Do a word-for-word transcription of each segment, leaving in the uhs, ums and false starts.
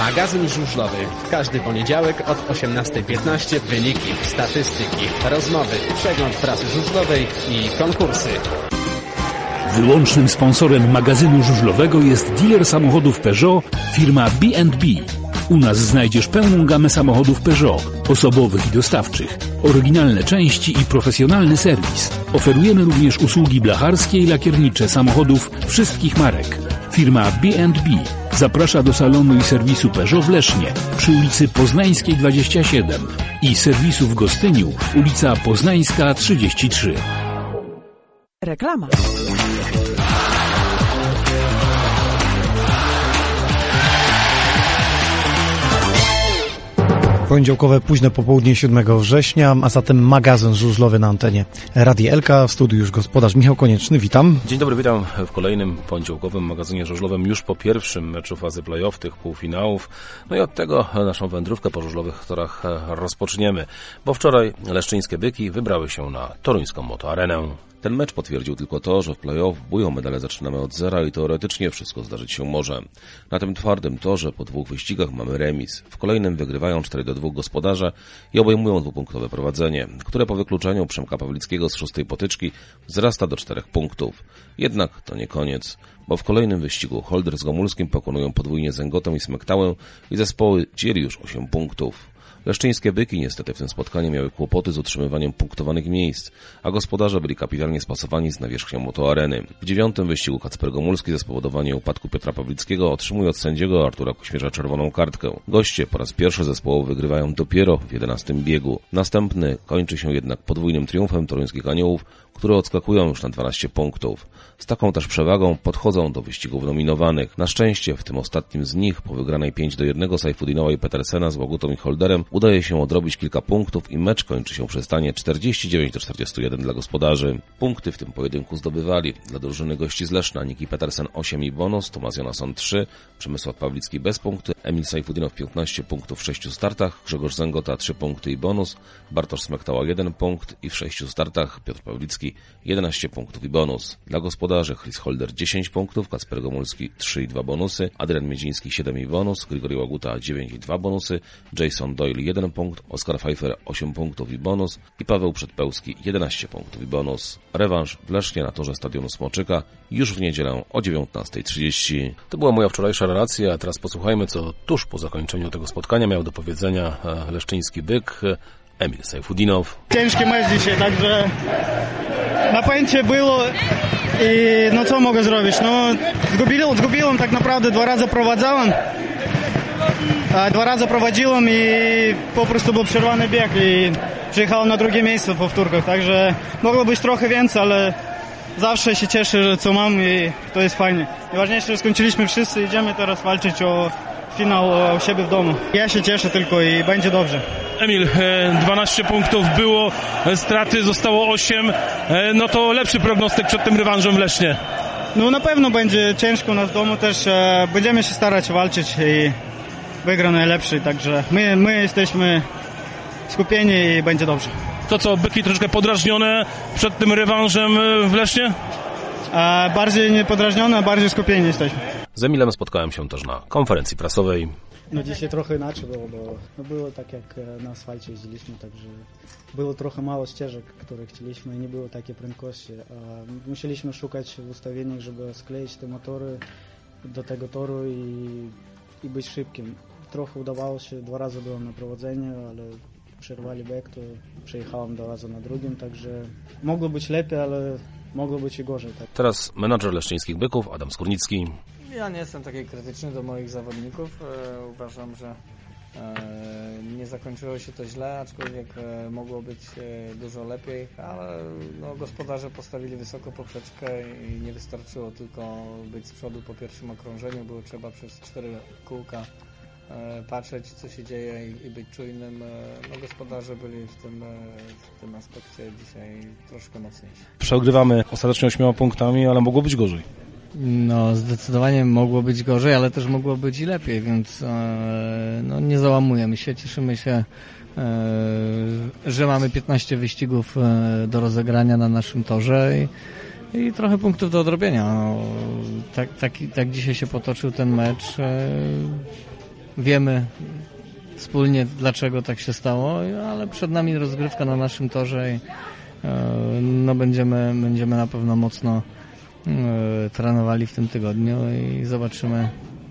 Magazyn żużlowy. Każdy poniedziałek od osiemnastej piętnaście wyniki, statystyki, rozmowy, przegląd prasy żużlowej i konkursy. Wyłącznym sponsorem magazynu żużlowego jest dealer samochodów Peugeot, firma B and B. U nas znajdziesz pełną gamę samochodów Peugeot, osobowych i dostawczych, oryginalne części i profesjonalny serwis. Oferujemy również usługi blacharskie i lakiernicze samochodów wszystkich marek. Firma B and B zaprasza do salonu i serwisu Peugeot w Lesznie przy ulicy Poznańskiej dwadzieścia siedem i serwisu w Gostyniu, ulica Poznańska trzydzieści trzy. Reklama. Poniedziałkowe późne popołudnie siódmego września, a zatem magazyn żużlowy na antenie Radia Elka. W studiu już gospodarz Michał Konieczny, witam. Dzień dobry, witam w kolejnym poniedziałkowym magazynie żużlowym już po pierwszym meczu fazy play-off, tych półfinałów. No i od tego naszą wędrówkę po żużlowych torach rozpoczniemy, bo wczoraj leszczyńskie byki wybrały się na toruńską motoarenę. Ten mecz potwierdził tylko to, że w play-off bują medale zaczynamy od zera i teoretycznie wszystko zdarzyć się może. Na tym twardym torze po dwóch wyścigach mamy remis. W kolejnym wygrywają cztery do dwóch gospodarze i obejmują dwupunktowe prowadzenie, które po wykluczeniu Przemka Pawlickiego z szóstej potyczki wzrasta do czterech punktów. Jednak to nie koniec, bo w kolejnym wyścigu Holder z Gomulskim pokonują podwójnie Zęgotę i Smektałę i zespoły dzieli już osiem punktów. Leszczyńskie byki niestety w tym spotkaniu miały kłopoty z utrzymywaniem punktowanych miejsc, a gospodarze byli kapitalnie spasowani z nawierzchnią motoareny. W dziewiątym wyścigu Kacper Gomulski za spowodowanie upadku Piotra Pawlickiego otrzymuje od sędziego Artura Kuśmierza czerwoną kartkę. Goście po raz pierwszy zespołu wygrywają dopiero w jedenastym biegu. Następny kończy się jednak podwójnym triumfem toruńskich aniołów, które odskakują już na dwanaście punktów. Z taką też przewagą podchodzą do wyścigów nominowanych. Na szczęście w tym ostatnim z nich, po wygranej pięć do jednego Sajfudinowa i Petersena z Łagutą i Holderem, udaje się odrobić kilka punktów i mecz kończy się przy stanie czterdzieści dziewięć do czterdziestu jeden dla gospodarzy. Punkty w tym pojedynku zdobywali dla drużyny gości z Leszna Niki Petersen osiem i bonus, Tomasz Jonasson trzy, Przemysław Pawlicki bez punktu, Emil Sajfudinow piętnaście punktów w sześciu startach, Grzegorz Zęgota trzy punkty i bonus, Bartosz Smektała jeden punkt i w sześciu startach Piotr Pawlicki jedenaście punktów i bonus. Dla gospodarzy Chris Holder dziesięć punktów, Kacper Gomulski trzy i dwa bonusy, Adrian Miedziński siedem i bonus, Grigory Łaguta dziewięć i dwa bonusy, Jason Doyle jeden punkt, Oskar Pfeiffer osiem punktów i bonus i Paweł Przedpełski jedenaście punktów i bonus. Rewanż w Lesznie na torze Stadionu Smoczyka już w niedzielę o dziewiętnasta trzydzieści. To była moja wczorajsza relacja, a teraz posłuchajmy, co tuż po zakończeniu tego spotkania miał do powiedzenia leszczyński byk Emil Sajfudinow. Ciężki mecz dzisiaj, także napięcie było i no co mogę zrobić? No zgubiłem, zgubiłem tak naprawdę, dwa razy prowadzałem, a dwa razy prowadziłem i po prostu był przerwany bieg i przyjechałem na drugie miejsce w powtórkach, także mogło być trochę więcej, ale zawsze się cieszę, że co mam i to jest fajnie. Najważniejsze, że skończyliśmy wszyscy, idziemy teraz walczyć o finał u siebie w domu. Ja się cieszę tylko i będzie dobrze. Emil, dwanaście punktów było, straty zostało osiem, no to lepszy prognostyk przed tym rewanżem w Lesznie. No na pewno będzie ciężko u nas w domu też, będziemy się starać walczyć i wygra najlepszy, także my, my jesteśmy skupieni i będzie dobrze. To co, byki troszkę podrażnione przed tym rewanżem w Lesznie? A bardziej nie podrażnione, a bardziej skupieni jesteśmy. Z Emilem spotkałem się też na konferencji prasowej. No dzisiaj trochę inaczej było, bo no było tak jak na asfalcie jeździliśmy, także było trochę mało ścieżek, które chcieliśmy i nie było takiej prędkości. A musieliśmy szukać w ustawieniach, żeby skleić te motory do tego toru i, i być szybkim. Trochę udawało się, dwa razy byłem na prowadzeniu, ale przerwali bieg, to przejechałem dwa razy na drugim, także mogło być lepiej, ale mogło być i gorzej. Tak. Teraz menadżer leszczyńskich byków Adam Skórnicki. Ja nie jestem taki krytyczny do moich zawodników. E, uważam, że e, nie zakończyło się to źle, aczkolwiek e, mogło być e, dużo lepiej, ale no, gospodarze postawili wysoko poprzeczkę i nie wystarczyło tylko być z przodu po pierwszym okrążeniu, było trzeba przez cztery kółka e, patrzeć, co się dzieje i, i być czujnym. E, no, gospodarze byli w tym, e, w tym aspekcie dzisiaj troszkę mocniejsi. Przegrywamy ostatecznie ośmioma punktami, ale mogło być gorzej. No, zdecydowanie mogło być gorzej, ale też mogło być i lepiej, więc e, no, nie załamujemy się, cieszymy się, e, że mamy piętnaście wyścigów e, do rozegrania na naszym torze i, i trochę punktów do odrobienia. No, tak, tak, tak dzisiaj się potoczył ten mecz. E, wiemy wspólnie, dlaczego tak się stało, ale przed nami rozgrywka na naszym torze i no będziemy, będziemy na pewno mocno trenowali w tym tygodniu i zobaczymy,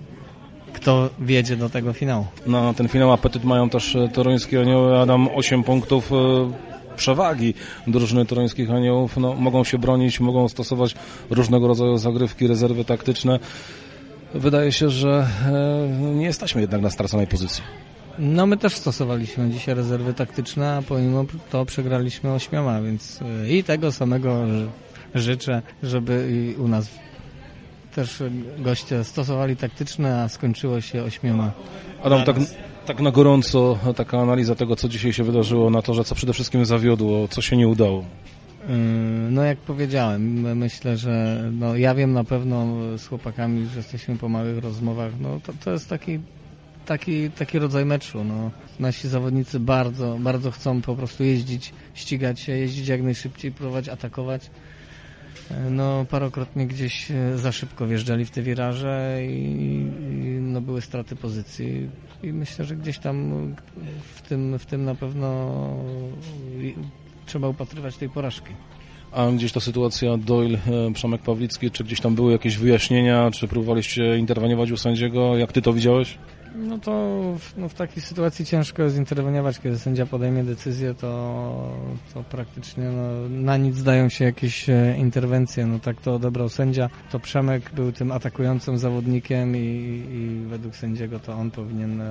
kto wjedzie do tego finału. Na ten finał apetyt mają też toruńskie anioły. Adam, osiem punktów przewagi drużyny toruńskich aniołów. No, mogą się bronić, mogą stosować różnego rodzaju zagrywki, rezerwy taktyczne. Wydaje się, że nie jesteśmy jednak na straconej pozycji. No my też stosowaliśmy dzisiaj rezerwy taktyczne, a pomimo to przegraliśmy ośmioma, więc i tego samego życzę, żeby i u nas też goście stosowali taktyczne, a skończyło się ośmioma. Adam, tak, tak na gorąco taka analiza tego, co dzisiaj się wydarzyło na torze, co przede wszystkim zawiodło, co się nie udało. No jak powiedziałem, myślę, że no, ja wiem na pewno z chłopakami, że jesteśmy po małych rozmowach, no to, to jest taki Taki, taki rodzaj meczu. No. Nasi zawodnicy bardzo, bardzo chcą po prostu jeździć, ścigać się, jeździć jak najszybciej, próbować atakować. No, parokrotnie gdzieś za szybko wjeżdżali w te wiraże i, i no, były straty pozycji. I myślę, że gdzieś tam w tym, w tym na pewno trzeba upatrywać tej porażki. A gdzieś ta sytuacja Doyle, Przemek Pawlicki, czy gdzieś tam były jakieś wyjaśnienia, czy próbowaliście interweniować u sędziego? Jak ty to widziałeś? No to no w takiej sytuacji ciężko jest interweniować, kiedy sędzia podejmie decyzję, to, to praktycznie no, na nic zdają się jakieś interwencje. No tak to odebrał sędzia, to Przemek był tym atakującym zawodnikiem i, i według sędziego to on powinien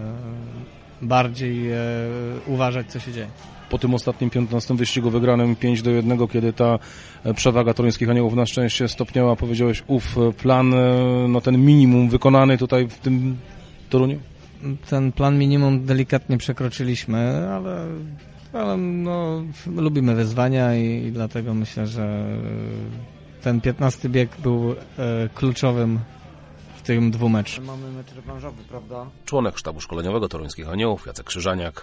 bardziej e, uważać, co się dzieje. Po tym ostatnim piętnastym wyścigu wygranym pięć do jednego, kiedy ta przewaga toruńskich aniołów na szczęście stopniała, powiedziałeś, ów plan, no ten minimum wykonany tutaj w tym Toruniu? Ten plan minimum delikatnie przekroczyliśmy, ale, ale no, lubimy wyzwania i, i dlatego myślę, że ten piętnasty bieg był e, kluczowym w tym dwumeczu. Mamy mecz rewanżowy, prawda? Członek sztabu szkoleniowego toruńskich aniołów, Jacek Krzyżaniak.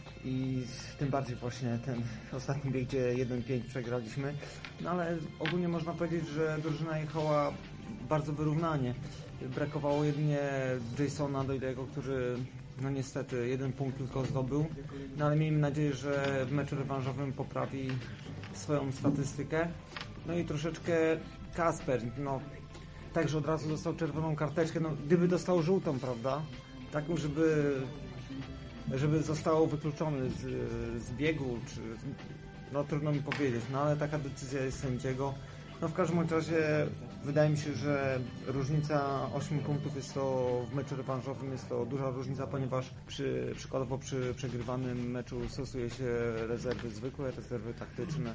I tym bardziej właśnie ten ostatni bieg, gdzie jeden pięć przegraliśmy. No ale ogólnie można powiedzieć, że drużyna jechała bardzo wyrównanie. Brakowało jedynie Jasona Doylego, który no niestety jeden punkt tylko zdobył. No ale miejmy nadzieję, że w meczu rewanżowym poprawi swoją statystykę. No i troszeczkę Kasper, no także od razu dostał czerwoną karteczkę. No gdyby dostał żółtą, prawda? Taką, żeby żeby został wykluczony z, z biegu, czy no trudno mi powiedzieć, no ale taka decyzja jest sędziego. No w każdym razie wydaje mi się, że różnica ośmiu punktów jest to w meczu rewanżowym jest to duża różnica, ponieważ przy, przykładowo przy przegrywanym meczu stosuje się rezerwy zwykłe, rezerwy taktyczne,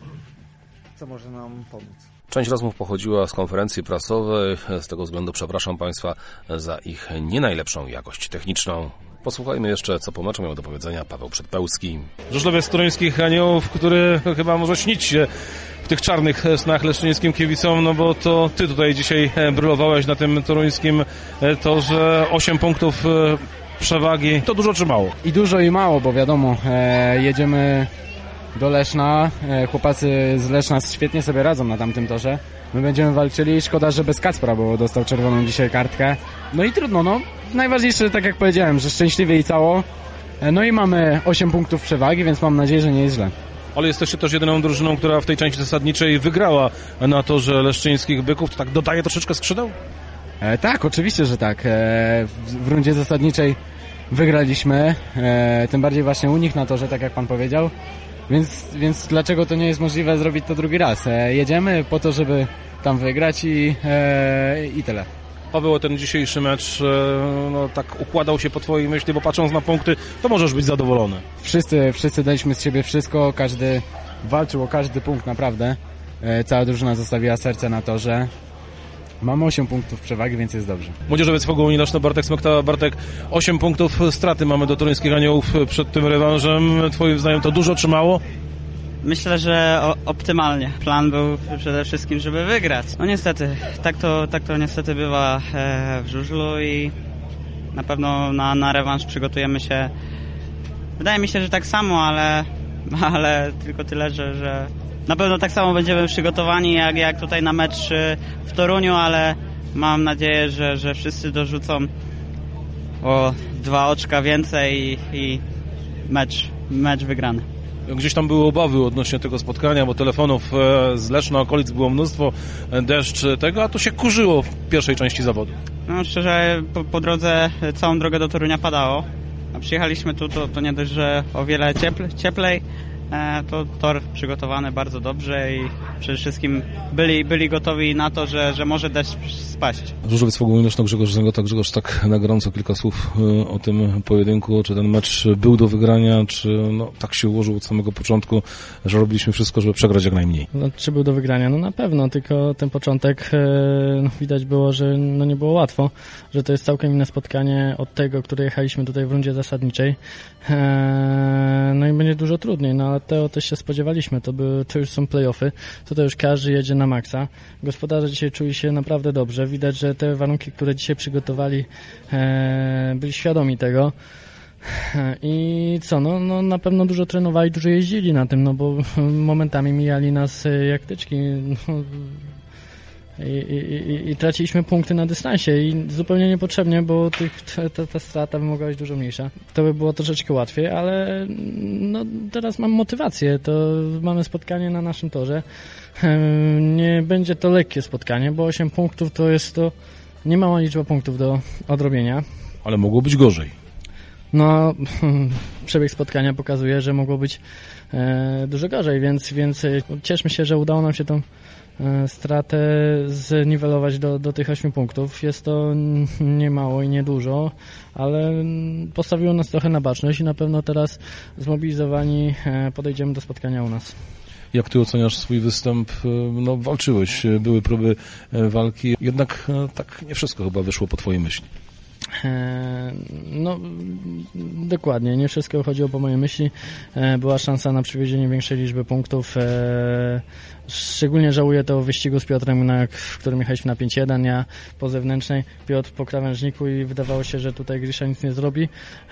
co może nam pomóc. Część rozmów pochodziła z konferencji prasowej, z tego względu przepraszam Państwa za ich nie najlepszą jakość techniczną. Posłuchajmy jeszcze, co po meczu miał do powiedzenia Paweł Przedpełski. Żużlowiec toruńskich aniołów, który chyba może śnić się w tych czarnych snach leszczyńskim kibicom, no bo to ty tutaj dzisiaj brylowałeś na tym toruńskim torze. osiem punktów przewagi, to dużo czy mało? I dużo i mało, bo wiadomo, e, jedziemy do Leszna, e, chłopacy z Leszna świetnie sobie radzą na tamtym torze. My będziemy walczyli, szkoda, że bez Kacpra, bo dostał czerwoną dzisiaj kartkę. No i trudno, no. Najważniejsze, tak jak powiedziałem, że szczęśliwie i cało. No i mamy osiem punktów przewagi, więc mam nadzieję, że nie jest źle. Ale jesteście też jedyną drużyną, która w tej części zasadniczej wygrała na torze leszczyńskich byków. To tak dodaje troszeczkę skrzydeł? E, tak, oczywiście, że tak. E, w, w rundzie zasadniczej wygraliśmy. E, tym bardziej właśnie u nich na torze, tak jak pan powiedział. Więc, więc dlaczego to nie jest możliwe zrobić to drugi raz? E, jedziemy po to, żeby tam wygrać i, e, i tyle. Paweł, ten dzisiejszy mecz e, no, tak układał się po twojej myśli, bo patrząc na punkty, to możesz być zadowolony. Wszyscy, wszyscy daliśmy z siebie wszystko, każdy walczył o każdy punkt naprawdę. E, cała drużyna zostawiła serce na torze. Mamy osiem punktów przewagi, więc jest dobrze. Młodzieżowiec Fogołuni Leszno, Bartek Smekta. Bartek, osiem punktów straty mamy do toruńskich aniołów przed tym rewanżem. Twoim zdaniem to dużo czy mało? Myślę, że o, optymalnie. Plan był przede wszystkim, żeby wygrać. No niestety, tak to, tak to niestety bywa e, w żużlu i na pewno na, na rewanż przygotujemy się. Wydaje mi się, że tak samo, ale, ale tylko tyle, że, że na pewno tak samo będziemy przygotowani jak, jak tutaj na mecz w Toruniu, ale mam nadzieję, że, że wszyscy dorzucą o dwa oczka więcej i, i mecz, mecz wygrany. Gdzieś tam były obawy odnośnie tego spotkania, bo telefonów z Leszna okolic było mnóstwo, deszcz tego, a to się kurzyło w pierwszej części zawodu. No szczerze, po, po drodze całą drogę do Torunia padało, a przyjechaliśmy tu, to, to nie dość, że o wiele ciepl, cieplej, e, to tor przygotowany bardzo dobrze i przede wszystkim byli, byli gotowi na to, że, że może deszcz spaść. Żużlowiec Pogoń Leszno, Grzegorz Zęgota. Grzegorz, tak na gorąco kilka słów o tym pojedynku. Czy ten mecz był do wygrania, czy no, tak się ułożył od samego początku, że robiliśmy wszystko, żeby przegrać jak najmniej? No, czy był do wygrania? No na pewno, tylko ten początek no, widać było, że no, nie było łatwo, że to jest całkiem inne spotkanie od tego, które jechaliśmy tutaj w rundzie zasadniczej. No i będzie dużo trudniej, no ale tego też się spodziewaliśmy. To, były, to już są play-offy, to, to już każdy jedzie na maksa. Gospodarze dzisiaj czuli się naprawdę dobrze. Widać, że te warunki, które dzisiaj przygotowali, e, byli świadomi tego. I co, no, no na pewno dużo trenowali, dużo jeździli na tym, no bo momentami mijali nas jak tyczki. No, I, i, i, i traciliśmy punkty na dystansie i zupełnie niepotrzebnie, bo tych, ta, ta, ta strata by mogła być dużo mniejsza. To by było troszeczkę łatwiej, ale no, teraz mam motywację, to mamy spotkanie na naszym torze. Nie będzie to lekkie spotkanie, bo osiem punktów to jest to niemała liczba punktów do odrobienia. Ale mogło być gorzej. No, przebieg spotkania pokazuje, że mogło być e, dużo gorzej, więc, więc cieszmy się, że udało nam się tą stratę zniwelować do, do tych ośmiu punktów. Jest to niemało i niedużo, ale postawiło nas trochę na baczność i na pewno teraz zmobilizowani podejdziemy do spotkania u nas. Jak ty oceniasz swój występ? No, walczyłeś, były próby walki, jednak tak nie wszystko chyba wyszło po twojej myśli. No, dokładnie, nie wszystko chodziło po mojej myśli. Była szansa na przywiezienie większej liczby punktów. Szczególnie żałuję to wyścigu z Piotrem, na, w którym jechaliśmy na pięć jeden, ja po zewnętrznej, Piotr po krawężniku i wydawało się, że tutaj Grisza nic nie zrobi,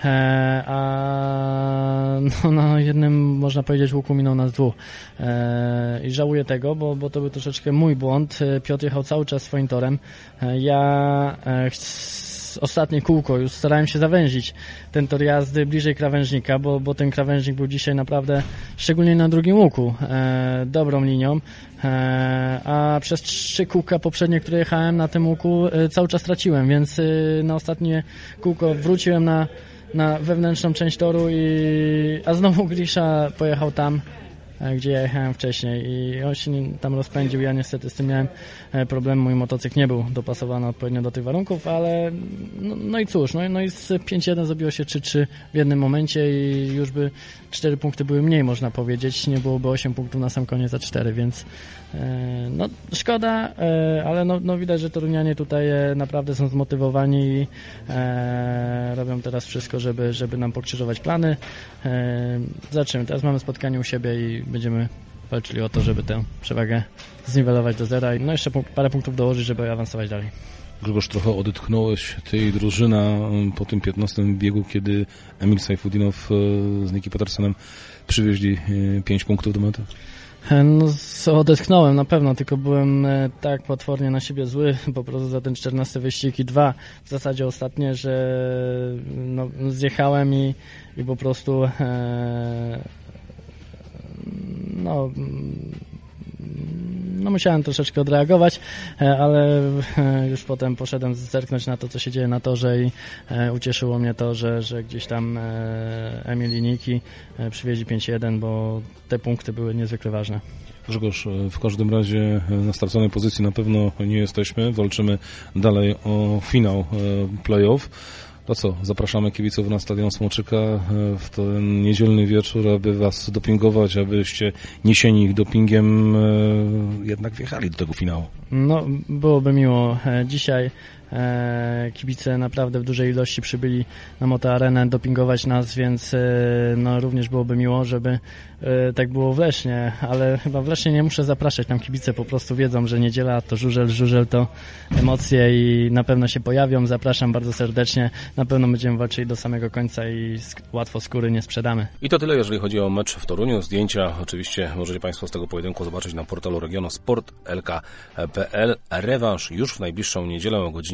a no, na jednym, można powiedzieć, łuku minął nas dwóch. I żałuję tego, bo, bo to był troszeczkę mój błąd. Piotr jechał cały czas swoim torem. Ja chcę ostatnie kółko, już starałem się zawęzić ten tor jazdy bliżej krawężnika, bo, bo ten krawężnik był dzisiaj naprawdę, szczególnie na drugim łuku, e, dobrą linią, e, a przez trzy kółka poprzednie, które jechałem na tym łuku, e, cały czas traciłem, więc e, na ostatnie kółko wróciłem na, na wewnętrzną część toru, i, a znowu Grisza pojechał tam, gdzie ja jechałem wcześniej i on się tam rozpędził. Ja niestety z tym miałem problem. Mój motocykl nie był dopasowany odpowiednio do tych warunków, ale no, no i cóż, no, no i z pięć jeden zrobiło się trzy trzy w jednym momencie i już by cztery punkty były mniej, można powiedzieć. Nie byłoby osiem punktów na sam koniec za cztery, więc e, no szkoda, e, ale no, no widać, że torunianie tutaj naprawdę są zmotywowani i e, robią teraz wszystko, żeby, żeby nam pokrzyżować plany. E, zobaczymy, teraz mamy spotkanie u siebie i będziemy walczyli o to, żeby tę przewagę zniwelować do zera i no jeszcze punkt, parę punktów dołożyć, żeby awansować dalej. Grzegorz, trochę odetchnąłeś ty i drużyna po tym piętnastym biegu, kiedy Emil Sajfudinow z Niki Petersenem przywieźli pięć punktów do mety? No, odetchnąłem na pewno, tylko byłem tak potwornie na siebie zły po prostu za ten czternasty wyścig i dwa w zasadzie ostatnie, że no, zjechałem i, i po prostu e, no no musiałem troszeczkę odreagować, ale już potem poszedłem zerknąć na to, co się dzieje na torze i ucieszyło mnie to, że, że gdzieś tam Emil i Niki przywieźli pięć jeden, bo te punkty były niezwykle ważne. Grzegorz, w każdym razie na straconej pozycji na pewno nie jesteśmy, walczymy dalej o finał play-off. To co, zapraszamy kibiców na stadion Smoczyka w ten niedzielny wieczór, aby was dopingować, abyście niesieni ich dopingiem jednak wjechali do tego finału. No, byłoby miło. Dzisiaj kibice naprawdę w dużej ilości przybyli na Moto Arenę dopingować nas, więc no, również byłoby miło, żeby tak było w Lesznie, ale chyba w Lesznie nie muszę zapraszać, tam kibice po prostu wiedzą, że niedziela to żużel, żużel to emocje i na pewno się pojawią. Zapraszam bardzo serdecznie, na pewno będziemy walczyli do samego końca i łatwo skóry nie sprzedamy. I to tyle, jeżeli chodzi o mecz w Toruniu. Zdjęcia oczywiście możecie Państwo z tego pojedynku zobaczyć na portalu regionu sport kropka l k kropka p l. Rewanż już w najbliższą niedzielę o godzinie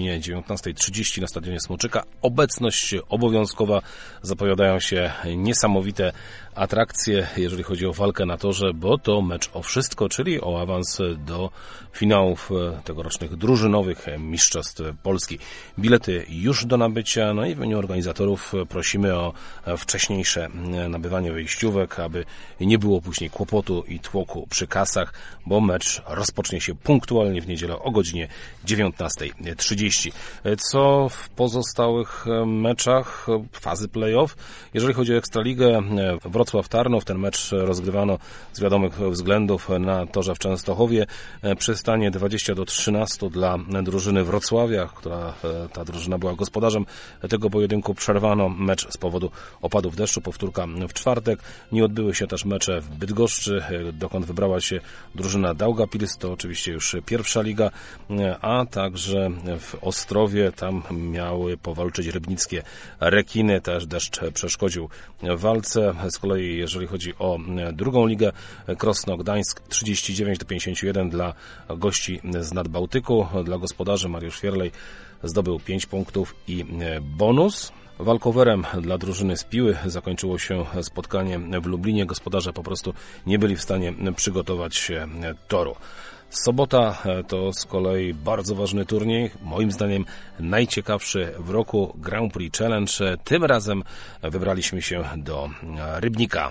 godzinie dziewiętnasta trzydzieści na stadionie Smoczyka. Obecność obowiązkowa, zapowiadają się niesamowite atrakcje, jeżeli chodzi o walkę na torze, bo to mecz o wszystko, czyli o awans do finałów tegorocznych drużynowych mistrzostw Polski. Bilety już do nabycia, no i w imieniu organizatorów prosimy o wcześniejsze nabywanie wejściówek, aby nie było później kłopotu i tłoku przy kasach, bo mecz rozpocznie się punktualnie w niedzielę o godzinie dziewiętnasta trzydzieści. Co w pozostałych meczach fazy play-off? Jeżeli chodzi o Ekstraligę, Wrocław-Tarnów, ten mecz rozgrywano z wiadomych względów na torze w Częstochowie. Przy stanie dwadzieścia do trzynastu dla drużyny Wrocławia, która ta drużyna była gospodarzem tego pojedynku, przerwano mecz z powodu opadów deszczu. Powtórka w czwartek. Nie odbyły się też mecze w Bydgoszczy, dokąd wybrała się drużyna Daugavpils, to oczywiście już pierwsza liga, a także w Ostrowie, tam miały powalczyć rybnickie Rekiny, też deszcz przeszkodził walce. Z kolei jeżeli chodzi o drugą ligę, Krosno Gdańsk trzydzieści dziewięć do pięćdziesięciu jeden dla gości z Nadbałtyku, dla gospodarzy Mariusz Fierlej zdobył pięć punktów i bonus. Walkowerem dla drużyny z Piły zakończyło się spotkanie w Lublinie. Gospodarze po prostu nie byli w stanie przygotować toru. Sobota to z kolei bardzo ważny turniej, moim zdaniem najciekawszy w roku, Grand Prix Challenge. Tym razem wybraliśmy się do Rybnika.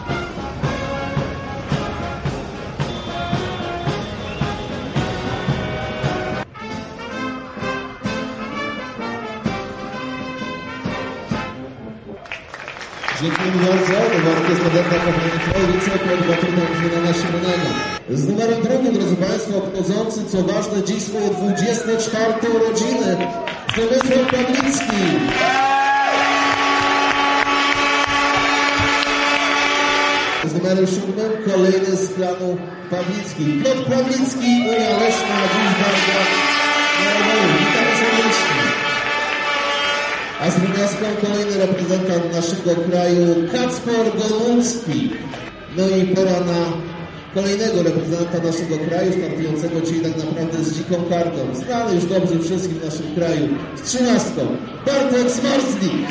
Dziękuję bardzo. Numerkę studenta Kopernika pod batutem Żydana Szymonego. Z numerem drugim, drodzy Państwo, obchodzący, co ważne, dziś swoje dwudzieste czwarte urodziny, Przemysław Pawlicki. Z numerem siódmym kolejny z klanu Pawlicki. Piotr Pawlicki, Unia Leśna, dziś bardzo narodowy. Witamy serdecznie. A z Gniazdą kolejny reprezentant naszego kraju, Kacper Golunski. No i pora na kolejnego reprezentanta naszego kraju, startującego dzisiaj tak naprawdę z dziką kartą. Znany już dobrze wszystkim w naszym kraju. Z trzynastką, Bartek Zmarzlik.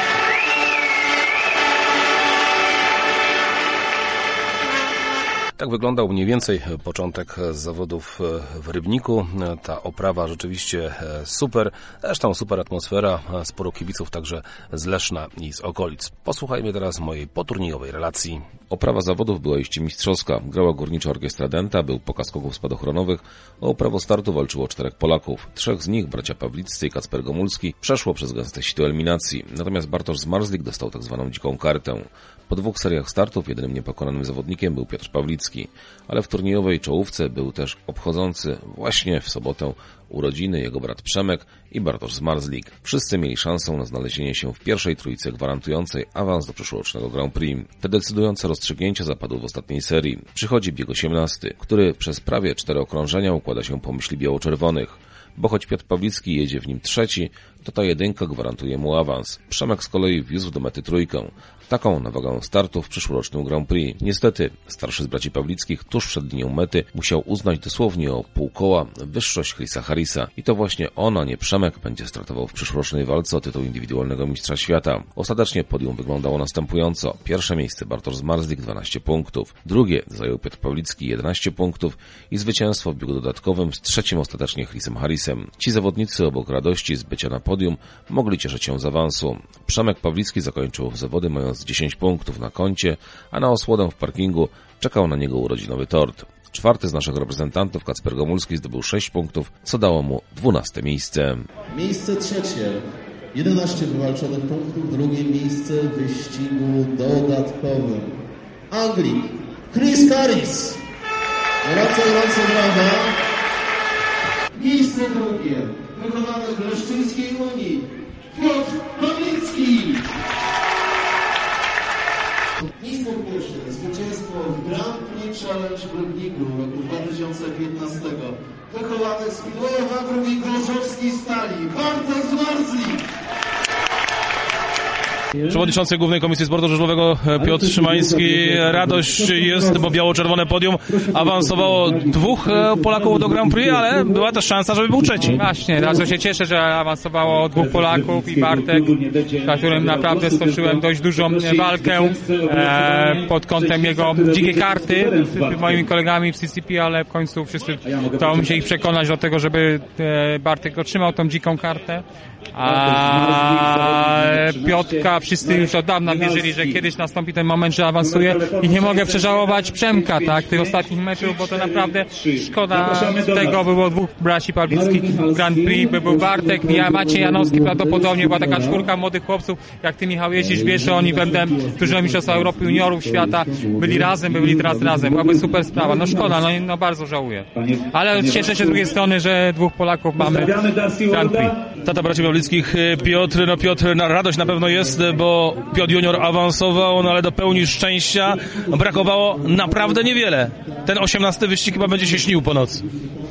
Tak wyglądał mniej więcej początek zawodów w Rybniku. Ta oprawa rzeczywiście super. Zresztą super atmosfera, sporo kibiców także z Leszna i z okolic. Posłuchajmy teraz mojej poturniejowej relacji. Oprawa zawodów była iście mistrzowska. Grała Górnicza Orkiestra Dęta, był pokaz skoków spadochronowych. O prawo startu walczyło czterech Polaków. Trzech z nich, bracia Pawliccy i Kacper Gomulski, przeszło przez gęste sito eliminacji. Natomiast Bartosz Zmarzlik dostał tak zwaną dziką kartę. Po dwóch seriach startów jedynym niepokonanym zawodnikiem był Piotr Pawlicki, ale w turniejowej czołówce był też obchodzący właśnie w sobotę urodziny jego brat Przemek i Bartosz Zmarzlik. Wszyscy mieli szansę na znalezienie się w pierwszej trójce gwarantującej awans do przyszłorocznego Grand Prix. Te decydujące rozstrzygnięcia zapadły w ostatniej serii. Przychodzi bieg osiemnasty, który przez prawie cztery okrążenia układa się po myśli biało-czerwonych. Bo choć Piotr Pawlicki jedzie w nim trzeci, to ta jedynka gwarantuje mu awans. Przemek z kolei wiózł do mety trójkę, taką na wagę startu w przyszłorocznym Grand Prix. Niestety, starszy z braci Pawlickich tuż przed linią mety musiał uznać dosłownie o pół koła wyższość Chrisa Harrisa i to właśnie on, a nie Przemek, będzie startował w przyszłorocznej walce o tytuł indywidualnego mistrza świata. Ostatecznie podium wyglądało następująco. Pierwsze miejsce Bartosz Zmarzlik dwanaście punktów, drugie zajął Piotr Pawlicki jedenaście punktów i zwycięstwo w biegu dodatkowym z trzecim ostatecznie Chrisem Harrisem. Ci zawodnicy obok radości z bycia na podium mogli cieszyć się z awansu. Przemek Pawlicki zakończył zawody mając dziesięć punktów na koncie, a na osłodę w parkingu czekał na niego urodzinowy tort. Czwarty z naszych reprezentantów, Kacper Gomulski, zdobył sześć punktów, co dało mu dwunaste miejsce. Miejsce trzecie, jedenaście wywalczonych punktów, drugie miejsce w wyścigu dodatkowym. Anglik, Chris Harris. Gorąco, gorąco brawa. Miejsce drugie, wykonane w Leszczyńskiej Unii, Piotr Pawlicki. Miejsce pierwsze, zwycięstwo w Grand Prix Challenge w Rybniku w roku dwa tysiące piętnastego. Wychowany z Speedwayu, drugi Gorzowskiej Stali, Bartek Zmarzlik. Przewodniczący Głównej Komisji Sportu Żużlowego Piotr Szymański. Radość jest, bo biało-czerwone podium awansowało dwóch Polaków do Grand Prix, ale była też szansa, żeby był trzeci. Właśnie, bardzo się cieszę, że awansowało dwóch Polaków i Bartek, za którym naprawdę stoczyłem dość dużą walkę e, pod kątem jego dzikiej karty z moimi kolegami w C C P, ale w końcu wszyscy to się ich przekonać do tego, żeby e, Bartek otrzymał tą dziką kartę. A Piotrka wszyscy już od dawna wierzyli, że kiedyś nastąpi ten moment, że awansuje i nie mogę przeżałować Przemka, tak, tych ostatnich meczów, bo to naprawdę szkoda tego, było dwóch braci Pawlickich Grand Prix, by był Bartek, ja, Maciej Janowski prawdopodobnie, była taka czwórka młodych chłopców, jak ty Michał jeździsz, wiesz, że oni będą dużo mistrzostwa Europy, juniorów, świata, byli razem, byli teraz razem, byłaby super sprawa, no szkoda, no, no bardzo żałuję, ale cieszę się z drugiej strony, że dwóch Polaków mamy Grand Prix. Tata braci Pawlickich, Piotr, no Piotr, na radość na pewno jest, bo Piotr Junior awansował, no ale do pełni szczęścia brakowało naprawdę niewiele. Ten osiemnasty wyścig chyba będzie się śnił po nocy.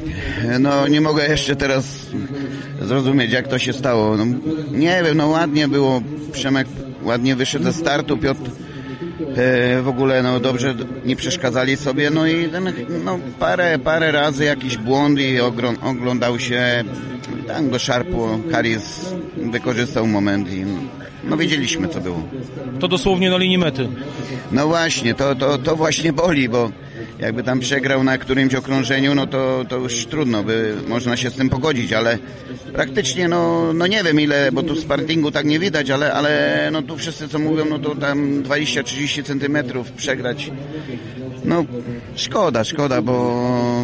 No nie mogę jeszcze teraz zrozumieć, jak to się stało. No, nie wiem, no ładnie było, Przemek ładnie wyszedł ze startu, Piotr e, w ogóle no dobrze nie przeszkadzali sobie, no i ten, no, parę, parę razy jakiś błąd i ogrom, oglądał się, tam go szarpło, Harris wykorzystał moment i no wiedzieliśmy, co było. To dosłownie na linii mety. No właśnie, to, to, to właśnie boli, bo jakby tam przegrał na którymś okrążeniu, no to, to już trudno, by można się z tym pogodzić, ale praktycznie, no, no nie wiem ile, bo tu z partingu tak nie widać, ale, ale no tu wszyscy co mówią, no to tam dwadzieścia trzydzieści centymetrów przegrać. No szkoda, szkoda, bo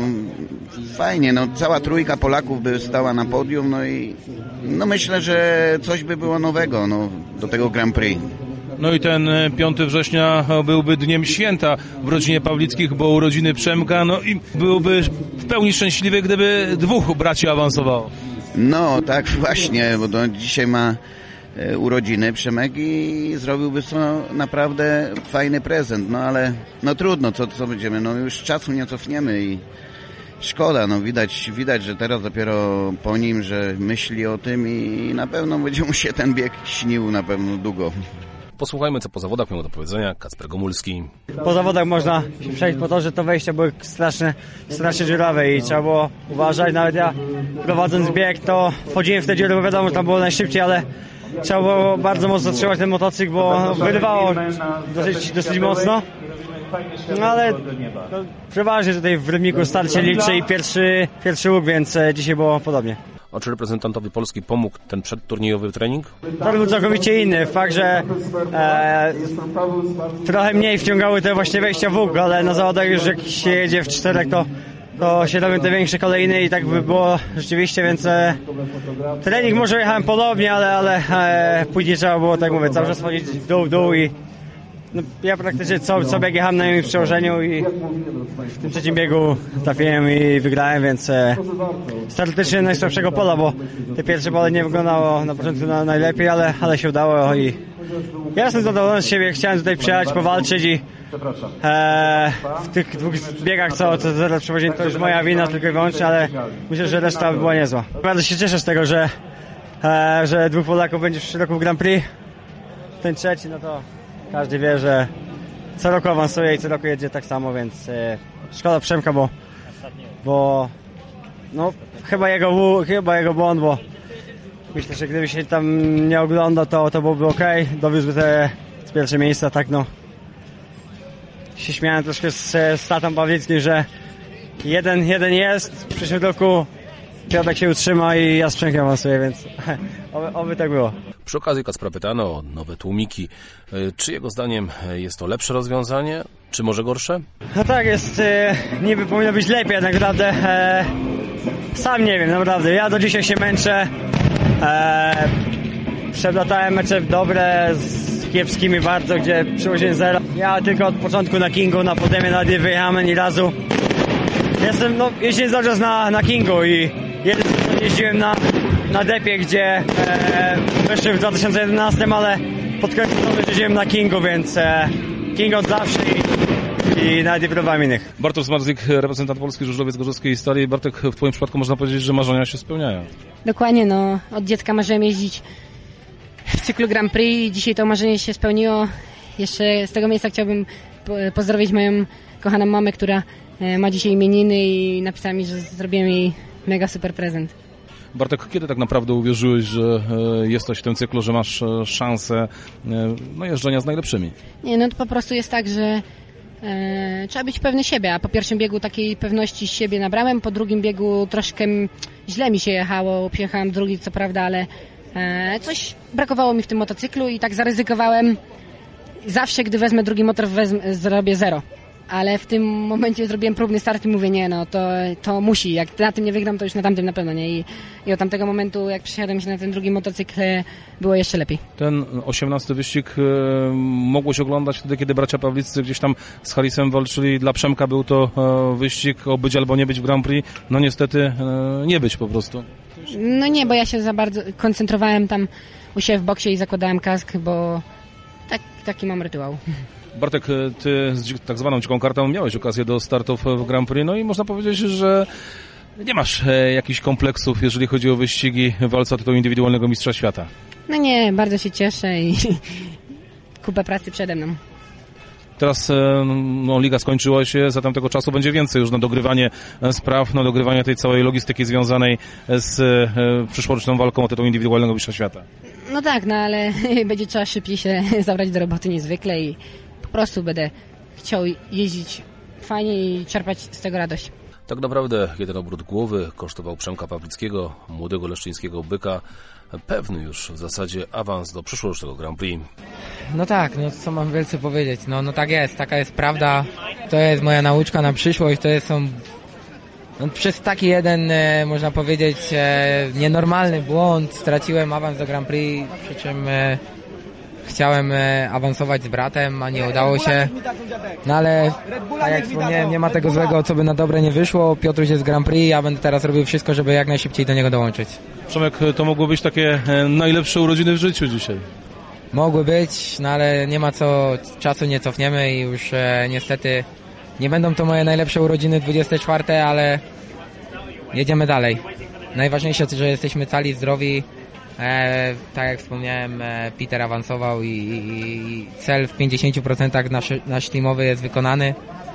fajnie, no cała trójka Polaków by stała na podium, no i no myślę, że coś by było nowego, no, do tego Grand Prix. No i ten piątego września byłby dniem święta w rodzinie Pawlickich, bo urodziny Przemka, no i byłby w pełni szczęśliwy, gdyby dwóch braci awansowało. No tak właśnie, bo to dzisiaj ma e, urodziny Przemek i zrobiłby to naprawdę fajny prezent, no ale no trudno, co, co będziemy, no już czasu nie cofniemy i szkoda, no widać, widać, że teraz dopiero po nim, że myśli o tym i na pewno będzie mu się ten bieg śnił na pewno długo. Posłuchajmy, co po zawodach miał do powiedzenia Kacper Gomulski. Po zawodach można się przejść po to, że to wejścia były straszne, strasznie dziurawe i trzeba było uważać. Nawet ja prowadząc bieg, to wchodziłem w te dziury, bo wiadomo, że tam było najszybciej, ale trzeba było bardzo mocno trzymać ten motocykl, bo wyrywało dosyć, dosyć mocno. No ale no, przeważnie tutaj w Rybniku start się liczy i pierwszy, pierwszy łuk, więc dzisiaj było podobnie. A czy reprezentantowi Polski pomógł ten przedturniejowy trening? To był całkowicie inny. Fakt, że e, trochę mniej wciągały te właśnie wejścia w łuk, ale na zawodach już jak się jedzie w czterech, to, to się robią te większe kolejny i tak by było rzeczywiście, więc e, trening może jechałem podobnie, ale, ale e, później trzeba było, tak mówię, cały czas chodzić w dół, w dół i no, ja praktycznie co, co bieg jechałem na moim przełożeniu i w tym trzecim biegu trafiłem i wygrałem, więc e, statystycznie najsłabszego pola, bo te pierwsze pole nie wyglądało na początku na, najlepiej, ale, ale się udało i ja jestem zadowolony z siebie, chciałem tutaj przyjechać, powalczyć i e, w tych dwóch biegach co, co zaraz przewoziłem, to już moja wina tylko i wyłącznie, ale myślę, że reszta była niezła. Bardzo się cieszę z tego, że, e, że dwóch Polaków będzie w przyszłym roku w Grand Prix, ten trzeci, no to każdy wie, że co roku awansuje i co roku jedzie tak samo, więc e, szkoda Przemka, bo, bo no chyba jego, chyba jego błąd, bo myślę, że gdyby się tam nie oglądał, to, to byłoby ok, dowiózłby te z pierwsze miejsca, tak no. Się śmiałem troszkę z, z tatą Pawlickim, że jeden, jeden jest, w przyszłym roku Piotrek się utrzyma i ja z Przemkiem awansuję, więc oby, oby tak było. Przy okazji Kacpra pytano o nowe tłumiki. Czy jego zdaniem jest to lepsze rozwiązanie, czy może gorsze? No tak, jest, e, niby powinno być lepiej, tak naprawdę e, sam nie wiem, naprawdę. Ja do dzisiaj się męczę. E, Przeblatałem mecze dobre z kiepskimi bardzo, gdzie przyłożyłem zero. Ja tylko od początku na Kingu, na podiumie nawet nie wyjechałem ani razu. Jestem, no, jeździłem cały czas na, na Kingu i jeden sezon jeździłem na, na Depie, gdzie e, weszłem w dwa tysiące jedenastym, ale pod koniec sezonu jeździłem na Kingu, więc e, King od zawsze i, i nawet nie próbowałem innych. Bartosz Zmarzyk, reprezentant Polski, żużlowiec Gorzowskiej Stali. Bartek, w twoim przypadku można powiedzieć, że marzenia się spełniają. Dokładnie, no od dziecka marzyłem jeździć w cyklu Grand Prix. Dzisiaj to marzenie się spełniło. Jeszcze z tego miejsca chciałbym pozdrowić moją kochaną mamę, która ma dzisiaj imieniny i napisała mi, że zrobiłem jej mega super prezent. Bartek, kiedy tak naprawdę uwierzyłeś, że jesteś w tym cyklu, że masz szansę no, jeżdżenia z najlepszymi? Nie, no to po prostu jest tak, że e, trzeba być pewny siebie, a po pierwszym biegu takiej pewności siebie nabrałem, po drugim biegu troszkę źle mi się jechało, przyjechałem drugi co prawda, ale e, coś brakowało mi w tym motocyklu i tak zaryzykowałem. Zawsze, gdy wezmę drugi motor, wezmę, zrobię zero. Ale w tym momencie zrobiłem próbny start i mówię, nie no, to, to musi, jak na tym nie wygram, to już na tamtym na pewno nie. I, i od tamtego momentu, jak przesiadłem się na ten drugi motocykl, było jeszcze lepiej. Ten osiemnasty wyścig e, mogłeś oglądać wtedy, kiedy bracia Pawliccy gdzieś tam z Harrisem walczyli. Dla Przemka był to e, wyścig o być albo nie być w Grand Prix. No niestety e, nie być po prostu. No nie, bo ja się za bardzo koncentrowałem tam u siebie w boksie i zakładałem kask, bo tak, taki mam rytuał. Bartek, ty z tak zwaną dziką kartą miałeś okazję do startów w Grand Prix, no i można powiedzieć, że nie masz e, jakichś kompleksów, jeżeli chodzi o wyścigi w walce o tytuł indywidualnego mistrza świata. No nie, bardzo się cieszę i kupę pracy przede mną. Teraz no, liga skończyła się, zatem tego czasu będzie więcej już na dogrywanie spraw, na dogrywanie tej całej logistyki związanej z e, przyszłoroczną walką o tytuł indywidualnego mistrza świata. No tak, no ale będzie trzeba szybciej się zabrać do roboty niezwykle i po prostu będę chciał jeździć fajnie i czerpać z tego radość. Tak naprawdę jeden obrót głowy kosztował Przemka Pawlickiego, młodego leszczyńskiego byka, pewny już w zasadzie awans do przyszłorocznego Grand Prix. No tak, no co mam wielce powiedzieć, no, no tak jest, taka jest prawda, to jest moja nauczka na przyszłość, to jest są no, przez taki jeden, e, można powiedzieć, e, nienormalny błąd straciłem awans do Grand Prix, przy czym e, chciałem e, awansować z bratem, a nie udało się, no ale tak jak wspomniałem, nie ma tego złego, co by na dobre nie wyszło, Piotruś jest Grand Prix, ja będę teraz robił wszystko, żeby jak najszybciej do niego dołączyć. Przemek, to mogły być takie najlepsze urodziny w życiu dzisiaj. Mogły być, no ale nie ma co, czasu nie cofniemy i już e, niestety nie będą to moje najlepsze urodziny dwudzieste czwarte, ale jedziemy dalej. Najważniejsze, że jesteśmy cali, zdrowi. E, tak jak wspomniałem, e, Peter awansował i, i, i cel w pięćdziesięciu procentach nasz, nasz teamowy jest wykonany.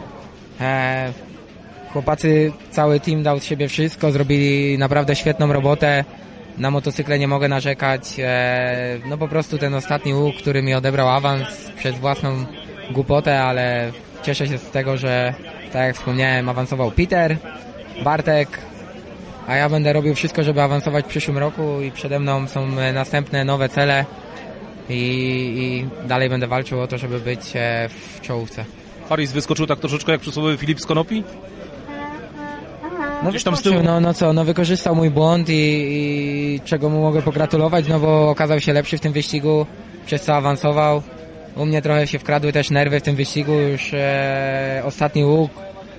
E, chłopacy, cały team dał z siebie wszystko, zrobili naprawdę świetną robotę. Na motocykle nie mogę narzekać. E, no po prostu ten ostatni łuk, który mi odebrał awans przez własną głupotę, ale cieszę się z tego, że tak jak wspomniałem, awansował Peter, Bartek, a ja będę robił wszystko, żeby awansować w przyszłym roku i przede mną są następne nowe cele i, i dalej będę walczył o to, żeby być w czołówce. Harris wyskoczył tak troszeczkę jak przysłowiowy Filip z Konopi? No, tam z tyłu. no no co, no wykorzystał mój błąd i, i czego mu mogę pogratulować, no bo okazał się lepszy w tym wyścigu, przez co awansował. U mnie trochę się wkradły też nerwy w tym wyścigu, już e, ostatni łuk.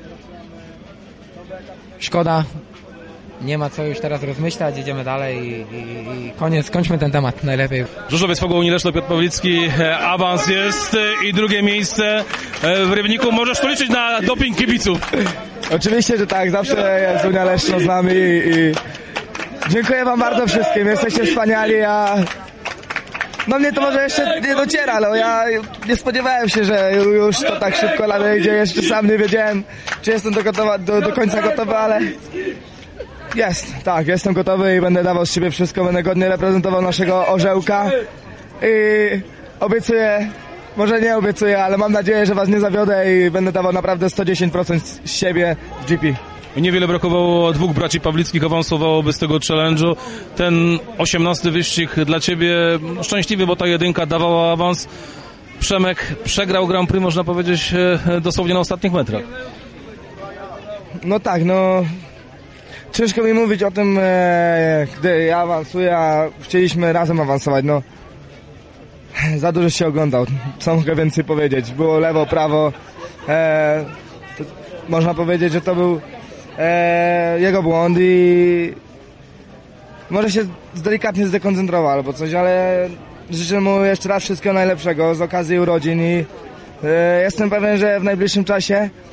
Szkoda, nie ma co już teraz rozmyślać, idziemy dalej i, i, i koniec, skończmy ten temat najlepiej. Żużlowiec Fogą Unii Leszno, Piotr Pawlicki, awans jest i drugie miejsce w Rybniku. Możesz tu liczyć na doping kibiców. Oczywiście, że tak, zawsze jest Unia Leszno z nami i, i dziękuję wam bardzo wszystkim, jesteście wspaniali, a no mnie to może jeszcze nie dociera, ale ja nie spodziewałem się, że już to tak szybko nadejdzie, jeszcze sam nie wiedziałem, czy jestem do, gotowa, do, do końca gotowy, ale jest, tak, jestem gotowy i będę dawał z siebie wszystko, będę godnie reprezentował naszego orzełka i obiecuję, może nie obiecuję, ale mam nadzieję, że was nie zawiodę i będę dawał naprawdę sto dziesięć procent z siebie w G P. Niewiele brakowało, dwóch braci Pawlickich awansowałoby z tego challenge'u. Ten osiemnasty wyścig dla ciebie szczęśliwy, bo ta jedynka dawała awans. Przemek przegrał Grand Prix, można powiedzieć, dosłownie na ostatnich metrach. No tak, no ciężko mi mówić o tym, e, gdy ja awansuję, a chcieliśmy razem awansować, no za dużo się oglądał, co mogę więcej powiedzieć, było lewo, prawo, e, to, można powiedzieć, że to był e, jego błąd i może się delikatnie zdekoncentrował albo coś, ale życzę mu jeszcze raz wszystkiego najlepszego z okazji urodzin i e, jestem pewien, że w najbliższym czasie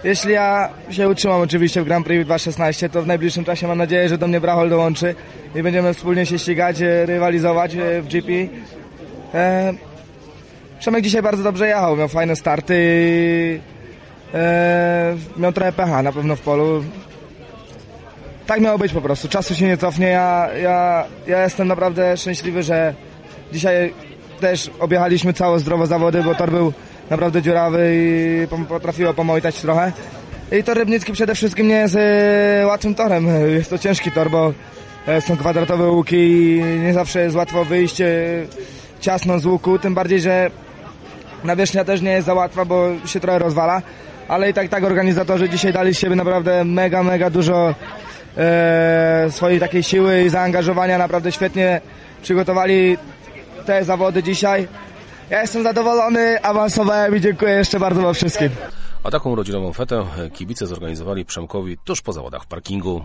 jeśli ja się utrzymam oczywiście w Grand Prix dwa tysiące szesnaście, to w najbliższym czasie mam nadzieję, że do mnie Brachol dołączy i będziemy wspólnie się ścigać, e, rywalizować e, w G P. E, Przemek dzisiaj bardzo dobrze jechał, miał fajne starty i e, miał trochę pecha na pewno w polu. Tak miało być po prostu, czasu się nie cofnie. Ja, ja, ja jestem naprawdę szczęśliwy, że dzisiaj też objechaliśmy całe zdrowo zawody, bo tor był naprawdę dziurawy i potrafiło pomojtać trochę. I tor Rybnicki przede wszystkim nie jest e, łatwym torem. Jest to ciężki tor, bo e, są kwadratowe łuki i nie zawsze jest łatwo wyjść e, ciasno z łuku, tym bardziej, że nawierzchnia też nie jest za łatwa, bo się trochę rozwala. Ale i tak tak organizatorzy dzisiaj dali z siebie naprawdę mega, mega dużo e, swojej takiej siły i zaangażowania. Naprawdę świetnie przygotowali te zawody dzisiaj. Ja jestem zadowolony, awansowałem i dziękuję jeszcze bardzo wam wszystkim. A taką rodzinową fetę kibice zorganizowali Przemkowi tuż po zawodach w parkingu.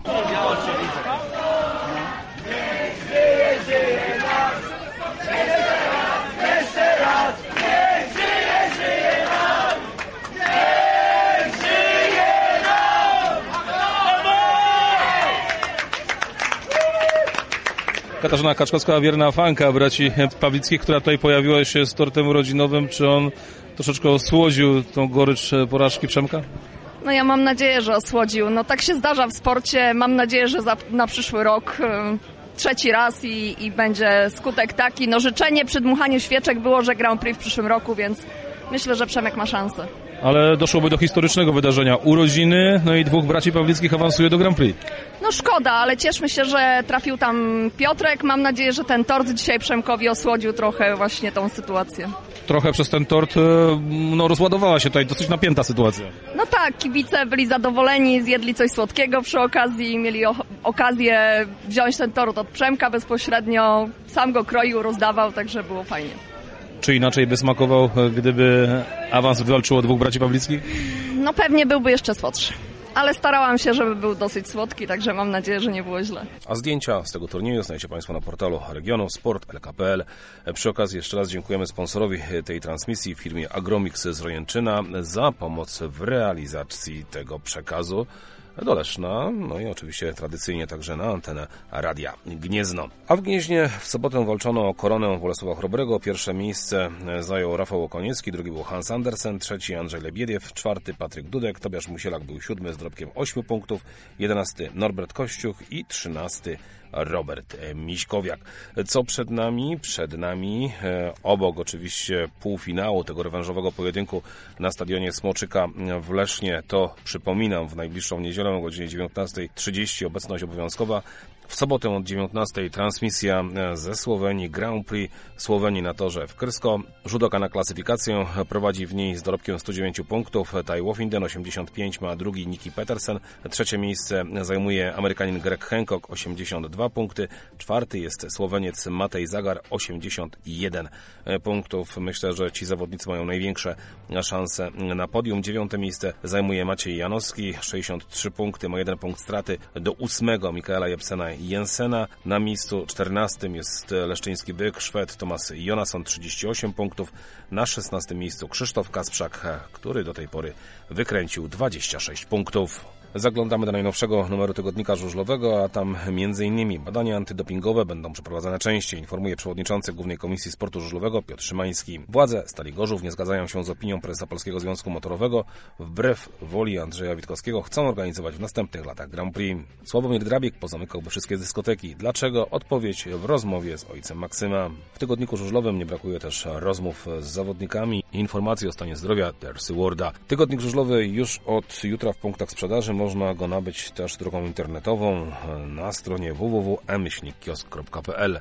Katarzyna Kaczkowska, wierna fanka braci Pawlickich, która tutaj pojawiła się z tortem rodzinowym. Czy on troszeczkę osłodził tą gorycz porażki Przemka? No ja mam nadzieję, że osłodził. No tak się zdarza w sporcie. Mam nadzieję, że za, na przyszły rok y, trzeci raz i, i będzie skutek taki. No życzenie przy dmuchaniu świeczek było, że Grand Prix w przyszłym roku, więc myślę, że Przemek ma szansę. Ale doszłoby do historycznego wydarzenia. Urodziny, no i dwóch braci Pawlickich awansuje do Grand Prix. No szkoda, ale cieszmy się, że trafił tam Piotrek. Mam nadzieję, że ten tort dzisiaj Przemkowi osłodził trochę właśnie tą sytuację. Trochę przez ten tort no, rozładowała się tutaj dosyć napięta sytuacja. No tak, kibice byli zadowoleni, zjedli coś słodkiego przy okazji, mieli o- okazję wziąć ten tort od Przemka bezpośrednio. Sam go kroił, rozdawał, także było fajnie. Czy inaczej by smakował, gdyby awans wywalczyło dwóch braci Pawlickich? No pewnie byłby jeszcze słodszy. Ale starałam się, żeby był dosyć słodki, także mam nadzieję, że nie było źle. A zdjęcia z tego turnieju znajdziecie Państwo na portalu regionu sport kropka l k kropka p l. Przy okazji jeszcze raz dziękujemy sponsorowi tej transmisji, firmie Agromix z Rojęczyna, za pomoc w realizacji tego przekazu do Leszna, no i oczywiście tradycyjnie także na antenę Radia Gniezno. A w Gnieźnie w sobotę walczono o koronę Bolesława Chrobrego. Pierwsze miejsce zajął Rafał Okoniecki, drugi był Hans Andersen, trzeci Andrzej Lebiediew, czwarty Patryk Dudek, Tobiasz Musielak był siódmy z dorobkiem ośmiu punktów, jedenasty Norbert Kościuch i trzynasty Robert Miśkowiak. Co przed nami? Przed nami e, obok oczywiście półfinału tego rewanżowego pojedynku na stadionie Smoczyka w Lesznie. To przypominam, w najbliższą niedzielę o godzinie dziewiętnasta trzydzieści obecność obowiązkowa. W sobotę od dziewiętnastej transmisja ze Słowenii, Grand Prix Słowenii na torze w Krysko. Judoka na klasyfikację prowadzi w niej z dorobkiem stu dziewięciu punktów Tai Wofinden, osiemdziesiąt pięć ma drugi Niki Petersen. Trzecie miejsce zajmuje Amerykanin Greg Hancock, osiemdziesiąt dwa punkty. Czwarty jest Słoweniec Matej Zagar, osiemdziesiąt jeden punktów. Myślę, że ci zawodnicy mają największe szanse na podium. Dziewiąte miejsce zajmuje Maciej Janowski, sześćdziesiąt trzy punkty, ma jeden punkt straty do ósmego Mikaela Jepsena Jensena. Na miejscu czternastym jest leszczyński byk, Szwed Tomas Jonasson, trzydzieści osiem punktów. Na szesnastym miejscu Krzysztof Kasprzak, który do tej pory wykręcił dwadzieścia sześć punktów. Zaglądamy do najnowszego numeru tygodnika żużlowego, a tam między innymi badania antydopingowe będą przeprowadzane częściej, informuje przewodniczący Głównej Komisji Sportu Żużlowego Piotr Szymański. Władze Stali Gorzów nie zgadzają się z opinią prezesa Polskiego Związku Motorowego. Wbrew woli Andrzeja Witkowskiego chcą organizować w następnych latach Grand Prix. Sławomir Drabik pozamykałby wszystkie dyskoteki. Dlaczego? Odpowiedź w rozmowie z ojcem Maksyma. W tygodniku żużlowym nie brakuje też rozmów z zawodnikami i informacji o stanie zdrowia Darcy Warda. Tygodnik żużlowy już od jutra w punktach sprzedaży. Można go nabyć też drogą internetową na stronie w w w kropka e myślnik kiosk kropka p l.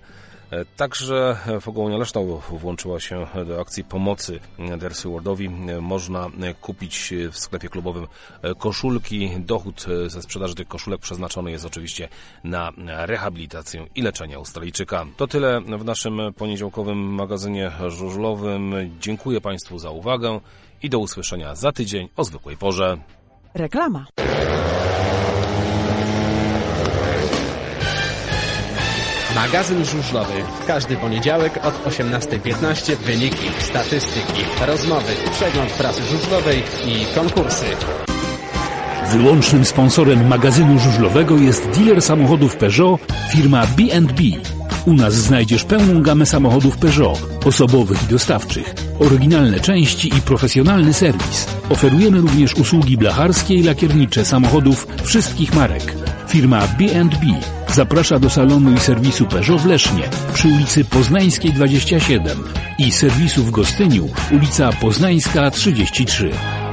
Także Fogołonia Leszna włączyła się do akcji pomocy Darcy Wardowi. Można kupić w sklepie klubowym koszulki. Dochód ze sprzedaży tych koszulek przeznaczony jest oczywiście na rehabilitację i leczenie Australijczyka. To tyle w naszym poniedziałkowym magazynie żużlowym. Dziękuję Państwu za uwagę i do usłyszenia za tydzień o zwykłej porze. Reklama. Magazyn żużlowy. Każdy poniedziałek od osiemnastej piętnaście wyniki, statystyki, rozmowy, przegląd prasy żużlowej i konkursy. Wyłącznym sponsorem magazynu żużlowego jest dealer samochodów Peugeot, firma B and B. U nas znajdziesz pełną gamę samochodów Peugeot, osobowych i dostawczych, oryginalne części i profesjonalny serwis. Oferujemy również usługi blacharskie i lakiernicze samochodów wszystkich marek. Firma B and B zaprasza do salonu i serwisu Peugeot w Lesznie przy ulicy Poznańskiej dwadzieścia siedem i serwisu w Gostyniu, ulica Poznańska trzydzieści trzy.